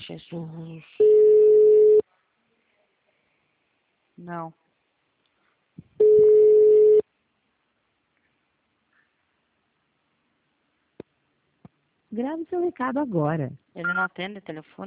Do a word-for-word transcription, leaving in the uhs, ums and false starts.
Jesus. Não. Grave seu recado agora. Ele não atende o telefone.